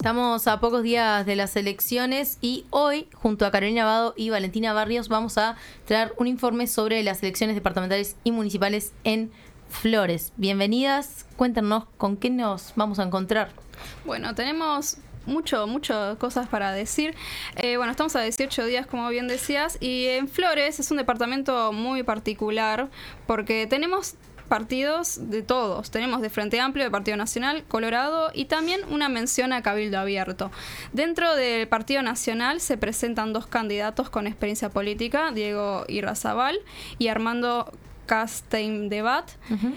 Estamos a pocos días de las elecciones y hoy, junto a Carolina Abado y Valentina Barrios, vamos a traer un informe sobre las elecciones departamentales y municipales en Flores. Bienvenidas, cuéntenos con qué nos vamos a encontrar. Bueno, tenemos muchas cosas para decir. Estamos a 18 días, como bien decías, y en Flores es un departamento muy particular porque tenemos partidos de todos. Tenemos de Frente Amplio, de Partido Nacional, Colorado y también una mención a Cabildo Abierto. Dentro del Partido Nacional se presentan dos candidatos con experiencia política, Diego Irrazabal y Armando Castaingdebat.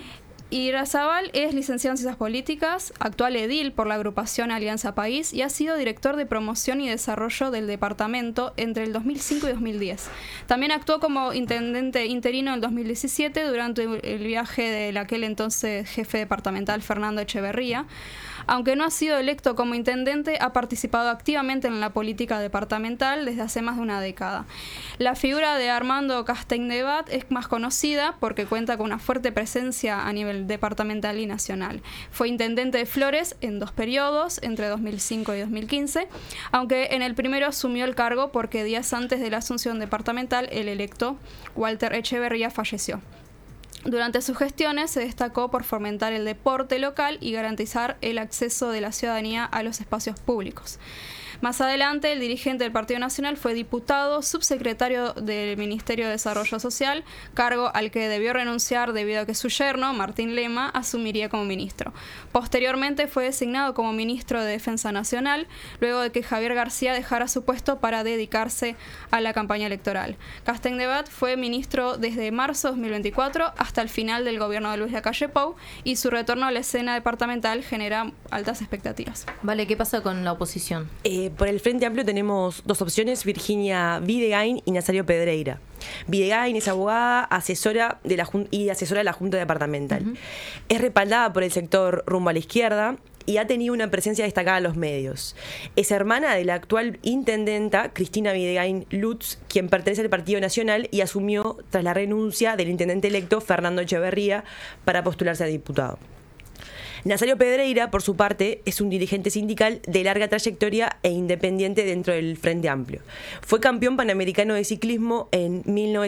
Irrazabal es licenciado en Ciencias Políticas, actual edil por la agrupación Alianza País y ha sido director de promoción y desarrollo del departamento entre el 2005 y 2010. También actuó como intendente interino en el 2017 durante el viaje del aquel entonces jefe departamental Fernando Echeverría. Aunque no ha sido electo como intendente, ha participado activamente en la política departamental desde hace más de una década. La figura de Armando Castaingdebat es más conocida porque cuenta con una fuerte presencia a nivel departamental y nacional. Fue intendente de Flores en 2 periodos, entre 2005 y 2015, aunque en el primero asumió el cargo porque días antes de la asunción departamental, el electo Walter Echeverría falleció. Durante sus gestiones se destacó por fomentar el deporte local y garantizar el acceso de la ciudadanía a los espacios públicos. Más adelante, el dirigente del Partido Nacional fue diputado, subsecretario del Ministerio de Desarrollo Social, cargo al que debió renunciar debido a que su yerno, Martín Lema, asumiría como ministro. Posteriormente fue designado como ministro de Defensa Nacional, luego de que Javier García dejara su puesto para dedicarse a la campaña electoral. Castaingdebat fue ministro desde marzo de 2024 hasta el final del gobierno de Luis Lacalle Pou y su retorno a la escena departamental genera altas expectativas. Vale, ¿qué pasa con la oposición? Por el Frente Amplio tenemos 2 opciones, Virginia Videgain y Nazario Pedreira. Videgain es abogada, asesora de la Junta Departamental. Es respaldada por el sector Rumbo a la Izquierda y ha tenido una presencia destacada en los medios. Es hermana de la actual intendenta Cristina Videgain Lutz, quien pertenece al Partido Nacional y asumió tras la renuncia del intendente electo Fernando Echeverría para postularse a diputado. Nazario Pedreira, por su parte, es un dirigente sindical de larga trayectoria e independiente dentro del Frente Amplio. Fue campeón panamericano de ciclismo en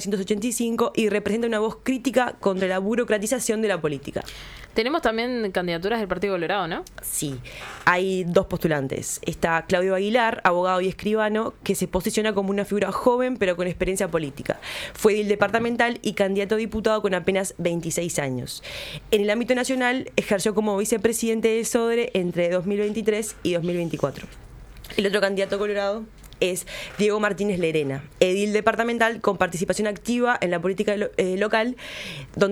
1985 y representa una voz crítica contra la burocratización de la política. Tenemos también candidaturas del Partido Colorado, ¿no? Sí, hay 2 postulantes. Está Claudio Aguilar, abogado y escribano, que se posiciona como una figura joven pero con experiencia política. Fue edil departamental y candidato a diputado con apenas 26 años. En el ámbito nacional ejerció como vicepresidente de Sodre entre 2023 y 2024. El otro candidato colorado es Diego Martínez Lerena, edil departamental con participación activa en la política local, donde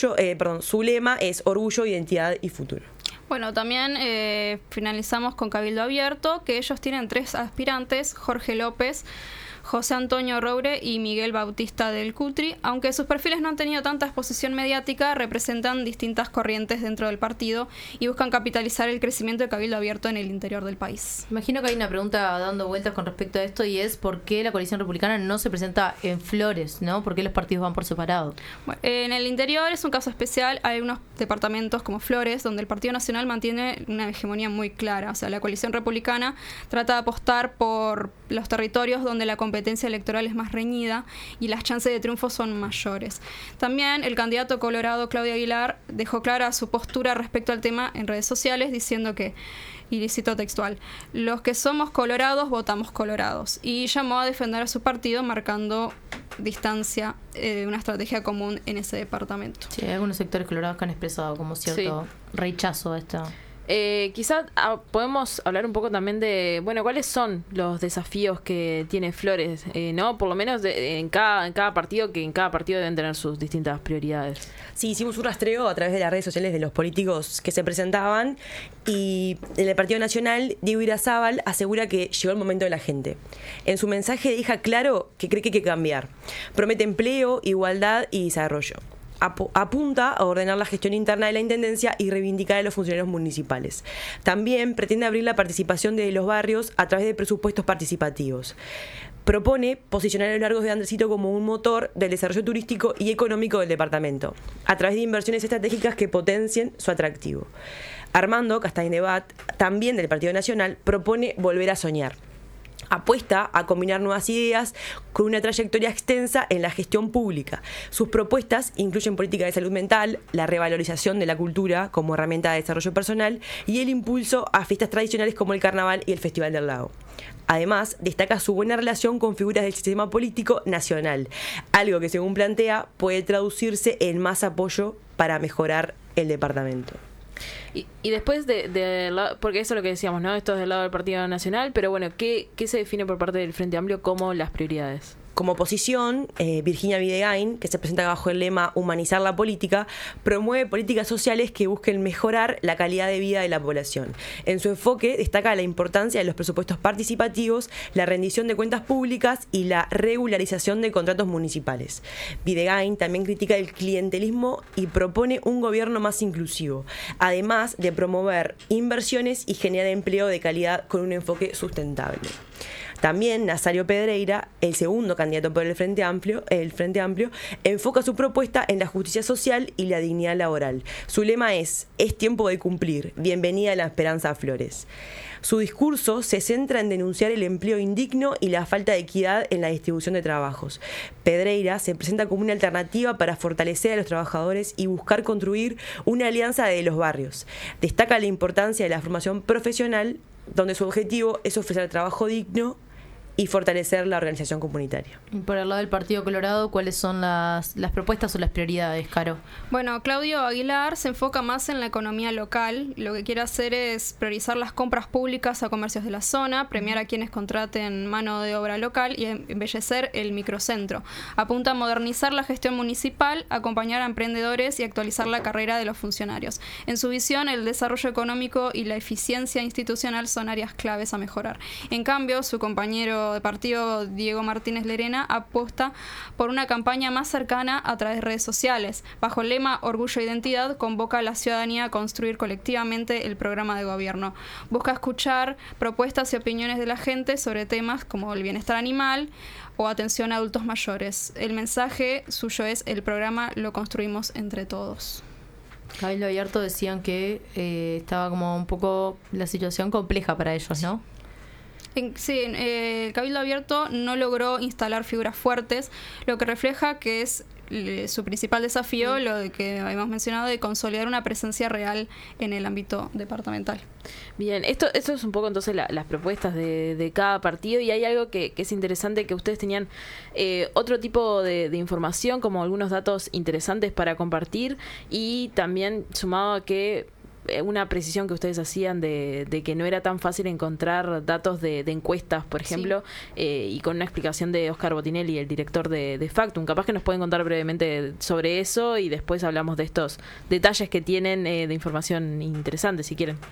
su lema es orgullo, identidad y futuro. Bueno, también finalizamos con Cabildo Abierto, que ellos tienen 3 aspirantes, Jorge López, José Antonio Roure y Miguel Bautista del Cutri. Aunque sus perfiles no han tenido tanta exposición mediática, representan distintas corrientes dentro del partido y buscan capitalizar el crecimiento de Cabildo Abierto en el interior del país. Imagino que hay una pregunta dando vueltas con respecto a esto y es ¿por qué la coalición republicana no se presenta en Flores, ¿no? ¿Por qué los partidos van por separado? Bueno, en el interior es un caso especial. Hay unos departamentos como Flores donde el Partido Nacional mantiene una hegemonía muy clara. O sea, la coalición republicana trata de apostar por los territorios donde la competencia electoral es más reñida y las chances de triunfo son mayores. También el candidato colorado Claudio Aguilar dejó clara su postura respecto al tema en redes sociales diciendo que, y cito textual, los que somos colorados votamos colorados, y llamó a defender a su partido marcando distancia de una estrategia común en ese departamento. Sí, hay algunos sectores colorados que han expresado como cierto rechazo a esto. Quizás podemos hablar un poco también de, cuáles son los desafíos que tiene Flores, ¿no? Por lo menos en cada partido, que en cada partido deben tener sus distintas prioridades. Sí, hicimos un rastreo a través de las redes sociales de los políticos que se presentaban y en el Partido Nacional, Diego Irrazabal asegura que llegó el momento de la gente. En su mensaje deja claro que cree que hay que cambiar. Promete empleo, igualdad y desarrollo. Apunta a ordenar la gestión interna de la Intendencia y reivindicar a los funcionarios municipales. También pretende abrir la participación de los barrios a través de presupuestos participativos. Propone posicionar a los Largos de Andresito como un motor del desarrollo turístico y económico del departamento, a través de inversiones estratégicas que potencien su atractivo. Armando Castañebat, también del Partido Nacional, propone volver a soñar. Apuesta a combinar nuevas ideas con una trayectoria extensa en la gestión pública. Sus propuestas incluyen política de salud mental, la revalorización de la cultura como herramienta de desarrollo personal y el impulso a fiestas tradicionales como el Carnaval y el Festival del Lago. Además, destaca su buena relación con figuras del sistema político nacional, algo que, según plantea, puede traducirse en más apoyo para mejorar el departamento. Y después porque eso es lo que decíamos, ¿no? Esto es del lado del Partido Nacional, pero bueno, ¿qué se define por parte del Frente Amplio como las prioridades? Como oposición, Virginia Videgain, que se presenta bajo el lema Humanizar la política, promueve políticas sociales que busquen mejorar la calidad de vida de la población. En su enfoque destaca la importancia de los presupuestos participativos, la rendición de cuentas públicas y la regularización de contratos municipales. Videgain también critica el clientelismo y propone un gobierno más inclusivo, además de promover inversiones y generar empleo de calidad con un enfoque sustentable. También Nazario Pedreira, el segundo candidato por el Frente Amplio, enfoca su propuesta en la justicia social y la dignidad laboral. Su lema es tiempo de cumplir, bienvenida a la esperanza a Flores. Su discurso se centra en denunciar el empleo indigno y la falta de equidad en la distribución de trabajos. Pedreira se presenta como una alternativa para fortalecer a los trabajadores y buscar construir una alianza de los barrios. Destaca la importancia de la formación profesional, donde su objetivo es ofrecer trabajo digno y fortalecer la organización comunitaria. Y por el lado del Partido Colorado, ¿cuáles son las propuestas o las prioridades, Caro? Bueno, Claudio Aguilar se enfoca más en la economía local. Lo que quiere hacer es priorizar las compras públicas a comercios de la zona, premiar a quienes contraten mano de obra local y embellecer el microcentro. Apunta a modernizar la gestión municipal, acompañar a emprendedores y actualizar la carrera de los funcionarios. En su visión, el desarrollo económico y la eficiencia institucional son áreas claves a mejorar. En cambio, su compañero de partido, Diego Martínez Lerena, apuesta por una campaña más cercana a través de redes sociales. Bajo el lema Orgullo e Identidad, convoca a la ciudadanía a construir colectivamente el programa de gobierno. Busca escuchar propuestas y opiniones de la gente sobre temas como el bienestar animal o atención a adultos mayores. El mensaje suyo es: el programa lo construimos entre todos. Cabildo Abierto decían que estaba como un poco la situación compleja para ellos, ¿no? Sí, el Cabildo Abierto no logró instalar figuras fuertes, lo que refleja que es su principal desafío, lo de que habíamos mencionado, de consolidar una presencia real en el ámbito departamental. Bien, esto es un poco entonces las propuestas de cada partido, y hay algo que es interesante, que ustedes tenían otro tipo de información, como algunos datos interesantes para compartir, y también sumado a que una precisión que ustedes hacían de que no era tan fácil encontrar datos de encuestas, por ejemplo, y con una explicación de Oscar Botinelli, el director de Factum. Capaz que nos pueden contar brevemente sobre eso y después hablamos de estos detalles que tienen de información interesante, si quieren.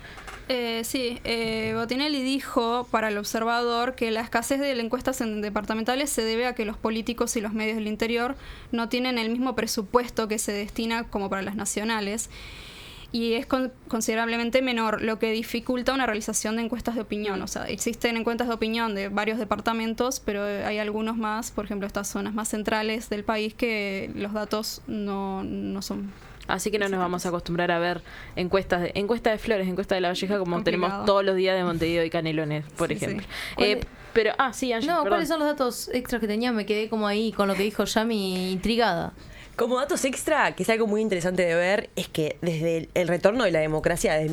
Botinelli dijo para El Observador que la escasez de encuestas departamentales se debe a que los políticos y los medios del interior no tienen el mismo presupuesto que se destina como para las nacionales, y es considerablemente menor, lo que dificulta una realización de encuestas de opinión. O sea, existen encuestas de opinión de varios departamentos, pero hay algunos más, por ejemplo, estas zonas más centrales del país, que los datos no son. Así que no nos vamos a acostumbrar a ver encuesta de Flores, encuesta de La Valleja, como complicado. Tenemos todos los días de Montevideo y Canelones, por ejemplo. Pero, sí, Angie, no, ¿cuáles son los datos extras que tenía? Me quedé como ahí con lo que dijo Yami, intrigada. Como datos extra, que es algo muy interesante de ver, es que desde el retorno de la democracia desde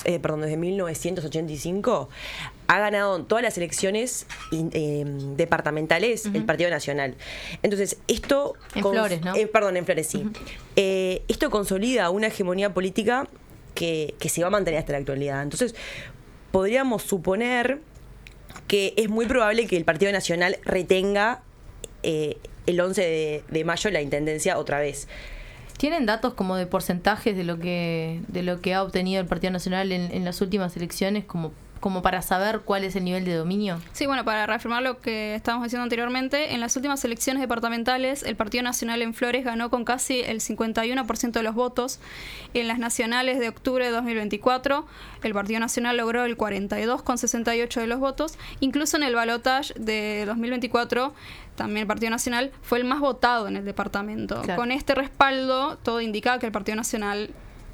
1985 ha ganado en todas las elecciones departamentales el Partido Nacional. Entonces, esto... En Flores, ¿no? En Flores, sí. Esto consolida una hegemonía política que se va a mantener hasta la actualidad. Entonces, podríamos suponer que es muy probable que el Partido Nacional retenga el 11 de mayo la intendencia otra vez. ¿Tienen datos como de porcentajes de lo que ha obtenido el Partido Nacional en las últimas elecciones, como para saber cuál es el nivel de dominio? Sí, bueno, para reafirmar lo que estábamos diciendo anteriormente, en las últimas elecciones departamentales el Partido Nacional en Flores ganó con casi el 51% de los votos. En las nacionales de octubre de 2024, el Partido Nacional logró el 42,68% de los votos. Incluso en el balotaje de 2024, también el Partido Nacional fue el más votado en el departamento. Claro. Con este respaldo, todo indicaba que el Partido Nacional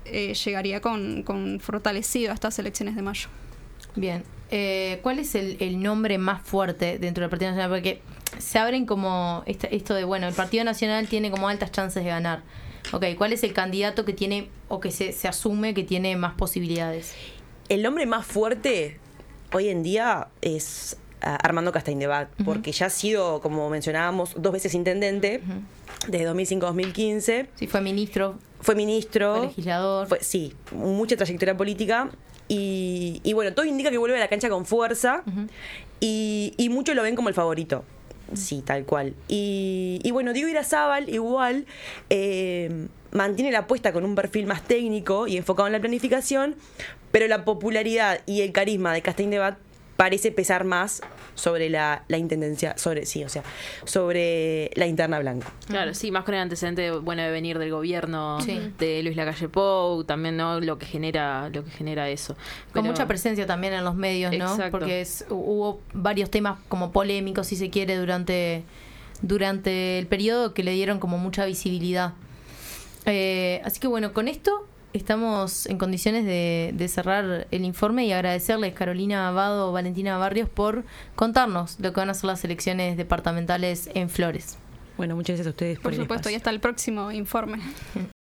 llegaría con fortalecido a estas elecciones de mayo. Bien. ¿Cuál es el nombre más fuerte dentro del Partido Nacional? Porque se abren como esto de, bueno, el Partido Nacional tiene como altas chances de ganar. Ok, ¿cuál es el candidato que tiene, o que se asume que tiene más posibilidades? El nombre más fuerte hoy en día es Armando Castaing-Debat, porque ya ha sido, como mencionábamos, 2 veces intendente, desde 2005 a 2015. Sí, fue ministro. Fue ministro. Fue legislador. Sí, mucha trayectoria política. Y bueno, todo indica que vuelve a la cancha con fuerza. Y muchos lo ven como el favorito. Sí, tal cual. Y bueno, Diego Irarrázaval igual mantiene la apuesta con un perfil más técnico y enfocado en la planificación, pero la popularidad y el carisma de Castaing-Debat parece pesar más sobre la intendencia, sobre la interna blanca. Claro, sí, más con el antecedente, bueno, de venir del gobierno de Luis Lacalle Pou, también, ¿no? Lo que genera eso. Con mucha presencia también en los medios, ¿no? Exacto. Porque hubo varios temas como polémicos, si se quiere, durante el periodo que le dieron como mucha visibilidad. Así que bueno, con esto estamos en condiciones de cerrar el informe y agradecerles, Carolina Abbado, Valentina Barrios, por contarnos lo que van a ser las elecciones departamentales en Flores. Bueno, muchas gracias a ustedes por el supuesto, espacio. y hasta el próximo informe.